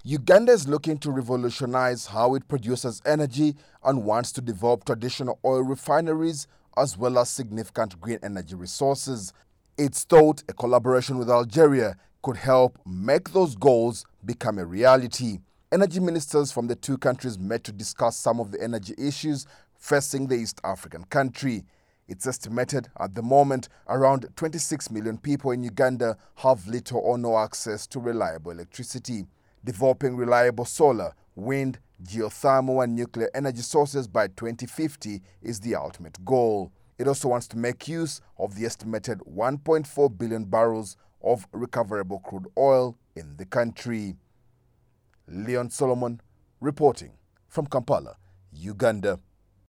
Uganda is looking to revolutionize how it produces energy and wants to develop traditional oil refineries as well as significant green energy resources. It's thought a collaboration with Algeria could help make those goals become a reality. Energy ministers from the two countries met to discuss some of the energy issues facing the East African country. It's estimated at the moment around 26 million people in Uganda have little or no access to reliable electricity. Developing reliable solar, wind, geothermal and nuclear energy sources by 2050 is the ultimate goal. It also wants to make use of the estimated 1.4 billion barrels of recoverable crude oil in the country. Leon Solomon reporting from Kampala, Uganda.